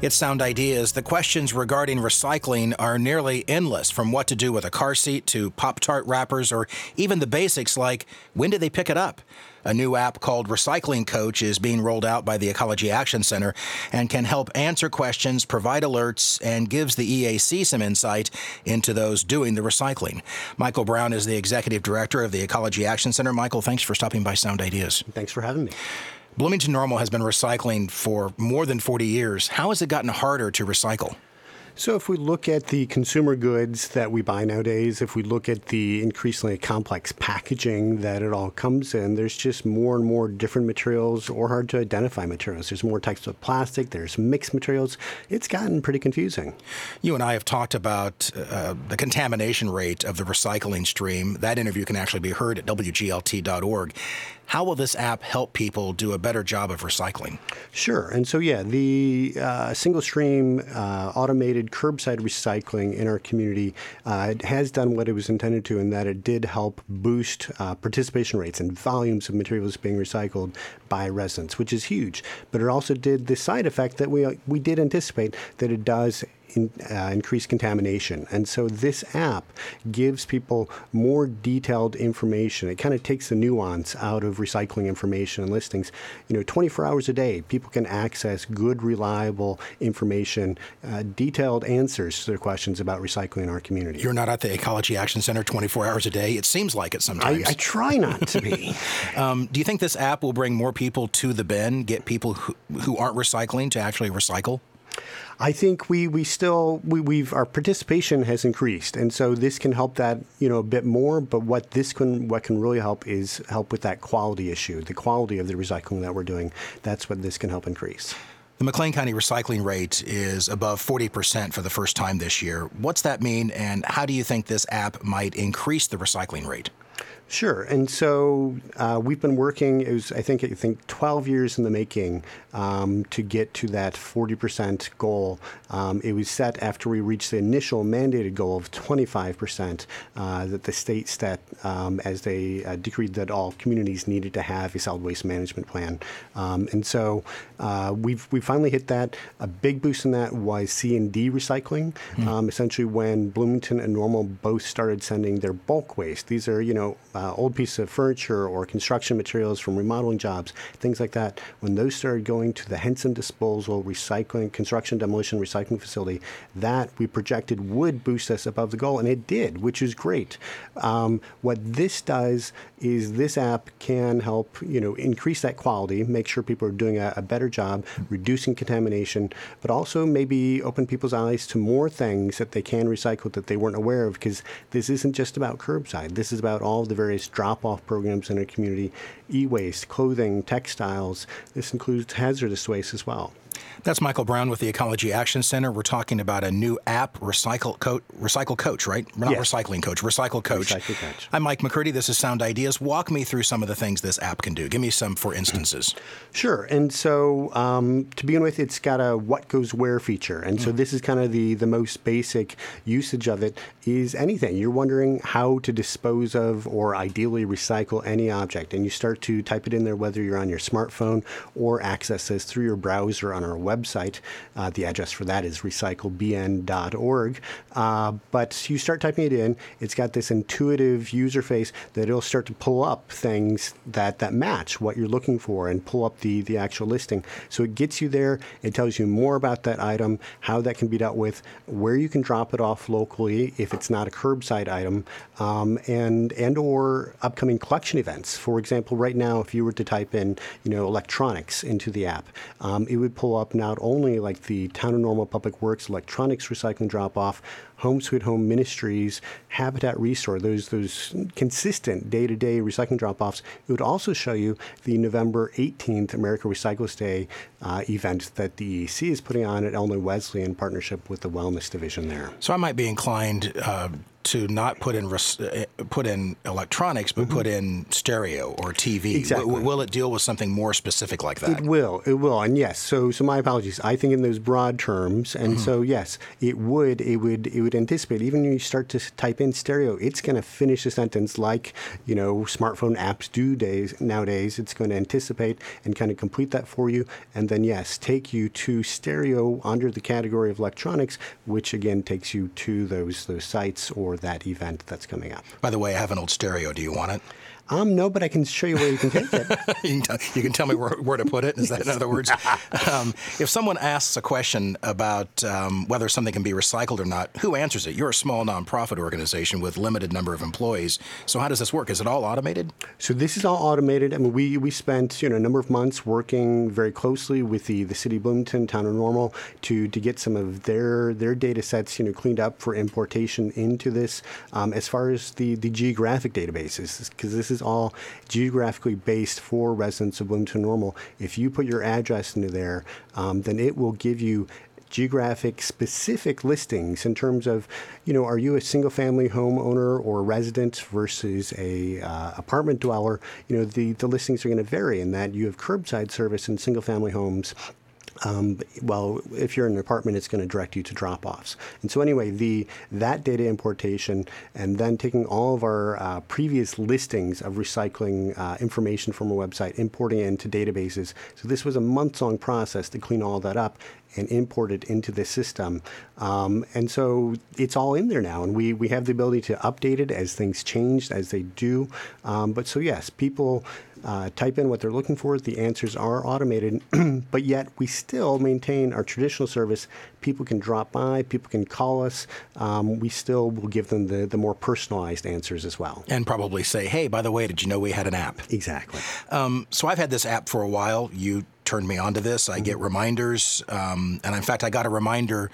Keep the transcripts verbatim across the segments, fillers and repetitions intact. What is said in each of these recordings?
It's Sound Ideas. The questions regarding recycling are nearly endless, from what to do with a car seat to Pop-Tart wrappers or even the basics like when did they pick it up? A new app called Recycling Coach is being rolled out by the Ecology Action Center and can help answer questions, provide alerts, and gives the E A C some insight into those doing the recycling. Michael Brown is the Executive Director of the Ecology Action Center. Michael, thanks for stopping by Sound Ideas. Thanks for having me. Bloomington Normal has been recycling for more than forty years. How has it gotten harder to recycle? So if we look at the consumer goods that we buy nowadays, if we look at the increasingly complex packaging that it all comes in, there's just more and more different materials or hard to identify materials. There's more types of plastic, there's mixed materials. It's gotten pretty confusing. You and I have talked about uh, the contamination rate of the recycling stream. That interview can actually be heard at W G L T dot org. How will this app help people do a better job of recycling? Sure. And so, yeah, the uh, single stream uh, automated curbside recycling in our community uh, has done what it was intended to, in that it did help boost uh, participation rates and volumes of materials being recycled by residents, which is huge. But it also did the side effect that we we did anticipate, that it does In, uh, increased contamination. And so this app gives people more detailed information. It kind of takes the nuance out of recycling information and listings. You know, twenty-four hours a day, people can access good, reliable information, uh, detailed answers to their questions about recycling in our community. You're not at the Ecology Action Center twenty-four hours a day. It seems like it sometimes. I, I try not to be. um, do you think this app will bring more people to the bin, get people who, who aren't recycling to actually recycle? I think we, we still, we, we've, our participation has increased. And so this can help that, you know, a bit more. But what this can, what can really help is help with that quality issue, the quality of the recycling that we're doing. That's what this can help increase. The McLean County recycling rate is above forty percent for the first time this year. What's that mean, and how do you think this app might increase the recycling rate? Sure. And so uh, we've been working, it was, I think, I think twelve years in the making um, to get to that forty percent goal. Um, it was set after we reached the initial mandated goal of twenty-five percent uh, that the state set um, as they uh, decreed that all communities needed to have a solid waste management plan. Um, and so uh, we've we finally hit that. A big boost in that was C and D recycling. Mm. Um, essentially, when Bloomington and Normal both started sending their bulk waste, these are, you know, Uh, old pieces of furniture or construction materials from remodeling jobs, things like that. When those started going to the Henson Disposal Recycling, Construction Demolition Recycling Facility, that we projected would boost us above the goal, and it did, which is great. Um, what this does is this app can help, you know, increase that quality, make sure people are doing a, a better job, reducing contamination, but also maybe open people's eyes to more things that they can recycle that they weren't aware of, because this isn't just about curbside. This is about all the various drop-off programs in our community, e-waste, clothing, textiles. This includes hazardous waste as well. That's Michael Brown with the Ecology Action Center. We're talking about a new app, Recycle Coach, Recycle Coach, right? Not yes. Recycling Coach, Recycle Coach. Recycle Coach. I'm Mike McCurdy. This is Sound Ideas. Walk me through some of the things this app can do. Give me some for instances. Sure. And so um, to begin with, it's got a what goes where feature. And so mm. this is kind of the, the most basic usage of it is anything. You're wondering how to dispose of or ideally recycle any object. And you start to type it in there, whether you're on your smartphone or access this through your browser on our website. Uh, the address for that is recycle b n dot org. Uh, but you start typing it in, it's got this intuitive user face that it'll start to pull up things that, that match what you're looking for and pull up the, the actual listing. So it gets you there. It tells you more about that item, how that can be dealt with, where you can drop it off locally if it's not a curbside item, um, and and or upcoming collection events. For example, right now, if you were to type in, you know, electronics into the app, um, it would pull up not only like the Town of Normal Public Works electronics recycling drop-off, Home Sweet Home Ministries, Habitat Restore, those those consistent day-to-day recycling drop-offs. It would also show you the November eighteenth America Recycles Day uh, event that the E E C is putting on at Illinois Wesleyan in partnership with the Wellness Division there. So I might be inclined uh, to not put in res- put in electronics, but mm-hmm. put in stereo or T V. Exactly. W- will it deal with something more specific like that? It will. It will. And yes, so so my apologies. I think in those broad terms, and mm-hmm. so yes, it would it would it would anticipate. Even when you start to type in stereo, it's going to finish a sentence like you know smartphone apps do days nowadays. It's going to anticipate and kind of complete that for you, and then yes, take you to stereo under the category of electronics, which again takes you to those those sites or that event that's coming up. By the way, I have an old stereo. Do you want it? Um, no, but I can show you where you can take it. you, can t- you can tell me where, where to put it? Is that in other words? Um, if someone asks a question about um, whether something can be recycled or not, who answers it? You're a small nonprofit organization with limited number of employees. So how does this work? Is it all automated? So this is all automated. I mean, we, we spent you know a number of months working very closely with the, the city of Bloomington, Town of Normal, to to get some of their their data sets you know cleaned up for importation into this. Um, as far as the, the geographic databases, because this is is all geographically based for residents of Bloomington Normal. If you put your address into there, um, then it will give you geographic specific listings in terms of, you know, are you a single family homeowner or resident versus a uh, apartment dweller? You know, the, the listings are going to vary in that you have curbside service in single family homes. Um, well, if you're in an apartment, it's going to direct you to drop-offs. And so anyway, the that data importation and then taking all of our uh, previous listings of recycling uh, information from our website, importing it into databases. So this was a months-long process to clean all that up and import it into the system. Um, and so it's all in there now, and we, we have the ability to update it as things change, as they do. Um, but so yes, people uh, type in what they're looking for. The answers are automated, but yet we still maintain our traditional service. People can drop by, people can call us. Um, we still will give them the, the more personalized answers as well. And probably say, hey, by the way, did you know we had an app? Exactly. Um, so I've had this app for a while. You turned me on to this. I mm-hmm. get reminders. Um, and in fact, I got a reminder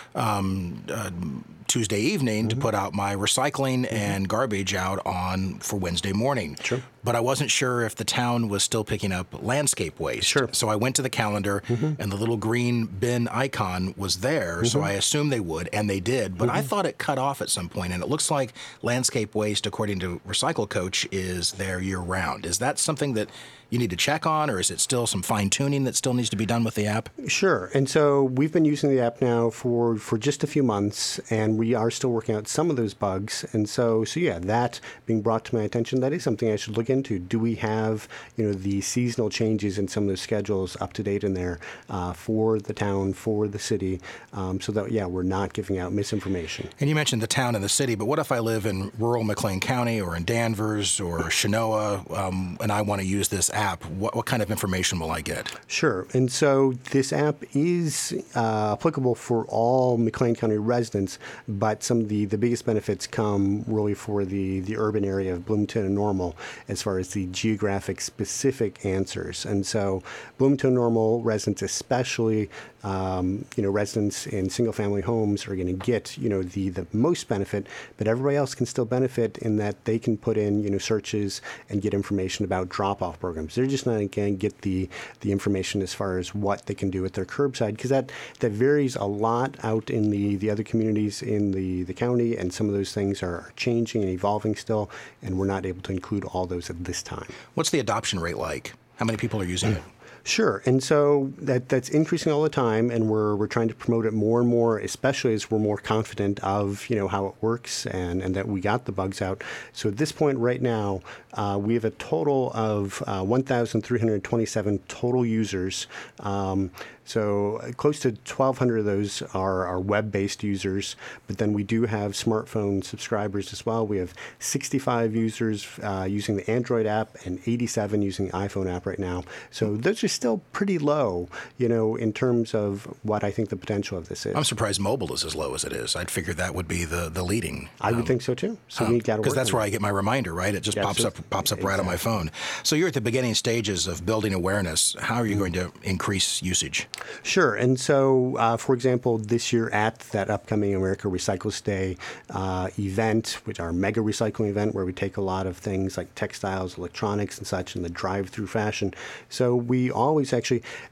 um, uh, Tuesday evening mm-hmm. to put out my recycling mm-hmm. and garbage out on for Wednesday morning. Sure. But I wasn't sure if the town was still picking up landscape waste. Sure. So I went to the calendar, mm-hmm. and the little green bin icon was there. Mm-hmm. So I assumed they would, and they did. But mm-hmm. I thought it cut off at some point, and it looks like landscape waste, according to Recycle Coach, is there year-round. Is that something that you need to check on, or is it still some fine-tuning that still needs to be done with the app? Sure. And so we've been using the app now for, for just a few months, and we are still working out some of those bugs. And so, so yeah, that being brought to my attention, that is something I should look into. Do we have, you know, the seasonal changes in some of those schedules up to date in there uh, for the town, for the city, um, so that, yeah, we're not giving out misinformation. And you mentioned the town and the city, but what if I live in rural McLean County or in Danvers or Chenoa, um, and I want to use this app? What, what kind of information will I get? Sure. And so this app is uh, applicable for all McLean County residents, but some of the, the biggest benefits come really for the, the urban area of Bloomington and Normal as far as the geographic specific answers. And so Bloomington Normal residents, especially um, you know, residents in single family homes, are going to get, you know, the, the most benefit, but everybody else can still benefit in that they can put in, you know, searches and get information about drop-off programs. They're just not going to get the, the information as far as what they can do with their curbside, because that, that varies a lot out in the, the other communities in the, the county, and some of those things are changing and evolving still, and we're not able to include all those at this time. What's the adoption rate like? How many people are using it? Sure. And so that that's increasing all the time, and we're we're trying to promote it more and more, especially as we're more confident of, you know, how it works and, and that we got the bugs out. So at this point right now, uh, we have a total of uh, one thousand three hundred twenty-seven total users. Um, So close to twelve hundred of those are, are web-based users, but then we do have smartphone subscribers as well. We have sixty-five users uh, using the Android app and eighty-seven using the iPhone app right now. So those are still pretty low, you know, in terms of what I think the potential of this is. I'm surprised mobile is as low as it is. I'd figured that would be the, the leading. I would um, think so too. So um, we got to because that's where I get my reminder, right? It just yeah, pops so, up pops up exactly. right on my phone. So you're at the beginning stages of building awareness. How are you mm-hmm. going to increase usage? Sure. And so, uh, for example, this year at that upcoming America Recycles Day uh, event, which our mega recycling event, where we take a lot of things like textiles, electronics, and such in the drive-through fashion. So we always actually, that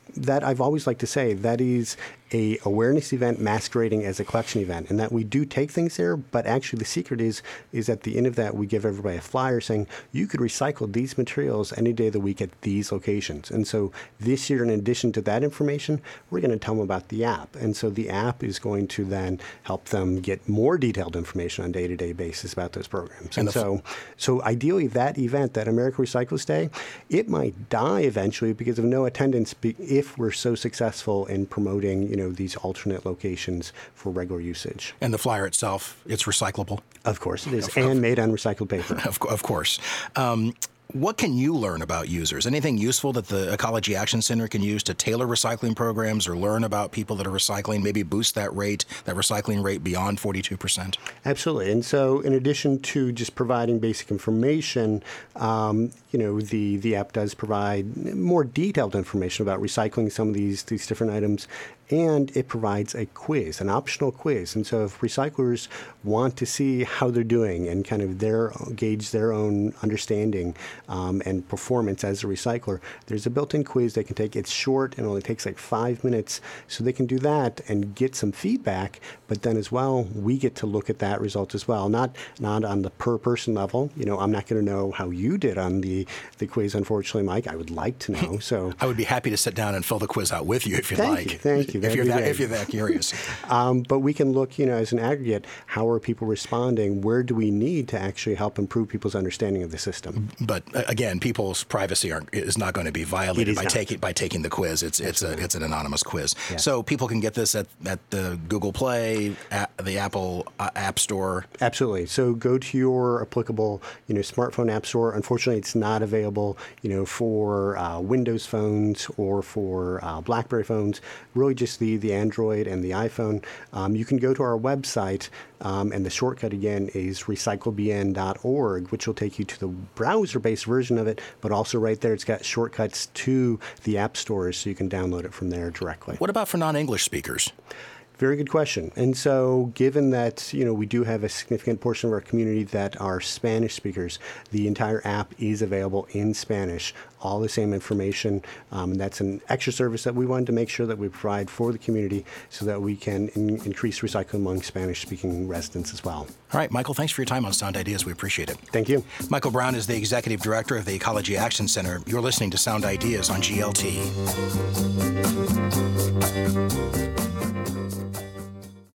that I've always liked to say, that is a awareness event masquerading as a collection event, and that we do take things there, but actually the secret is is at the end of that we give everybody a flyer saying you could recycle these materials any day of the week at these locations. And so this year, in addition to that information, we're going to tell them about the app. And so the app is going to then help them get more detailed information on a day-to-day basis about those programs. And, and so so ideally that event, that America Recycles Day, it might die eventually because of no attendance if we're so successful in promoting, you know, these alternate locations for regular usage. And the flyer itself, it's recyclable? Of course it is, of, and of, made on recycled paper. Of, of course. Um, what can you learn about users? Anything useful that the Ecology Action Center can use to tailor recycling programs or learn about people that are recycling, maybe boost that rate, that recycling rate beyond forty-two percent? Absolutely. And so in addition to just providing basic information, um, you know, the, the app does provide more detailed information about recycling some of these, these different items. And it provides a quiz, an optional quiz. And so if recyclers want to see how they're doing and kind of their gauge their own understanding um, and performance as a recycler, there's a built-in quiz they can take. It's short and only takes like five minutes. So they can do that and get some feedback. But then as well, we get to look at that result as well. Not not on the per person level. You know, I'm not going to know how you did on the, the quiz, unfortunately, Mike. I would like to know. So I would be happy to sit down and fill the quiz out with you if you'd thank like. You, thank you. If you're, that, if you're that curious. um, but we can look, you know, as an aggregate, how are people responding? Where do we need to actually help improve people's understanding of the system? But uh, again, people's privacy are, is not going to be violated by taking by taking the quiz. It's it's a it's an anonymous quiz. Yeah. So people can get this at, at the Google Play, at the Apple uh, App Store. Absolutely. So go to your applicable, you know, smartphone app store. Unfortunately, it's not available, you know, for uh, Windows phones or for uh, BlackBerry phones. Really, just the, the Android and the iPhone. Um, you can go to our website, um, and the shortcut again is recycle b n dot org, which will take you to the browser-based version of it, but also right there it's got shortcuts to the app stores, so you can download it from there directly. What about for non-English speakers? Very good question. And so given that, you know, we do have a significant portion of our community that are Spanish speakers, the entire app is available in Spanish, all the same information. Um, and that's an extra service that we wanted to make sure that we provide for the community so that we can in- increase recycling among Spanish-speaking residents as well. All right, Michael, thanks for your time on Sound Ideas. We appreciate it. Thank you. Michael Brown is the Executive Director of the Ecology Action Center. You're listening to Sound Ideas on G L T.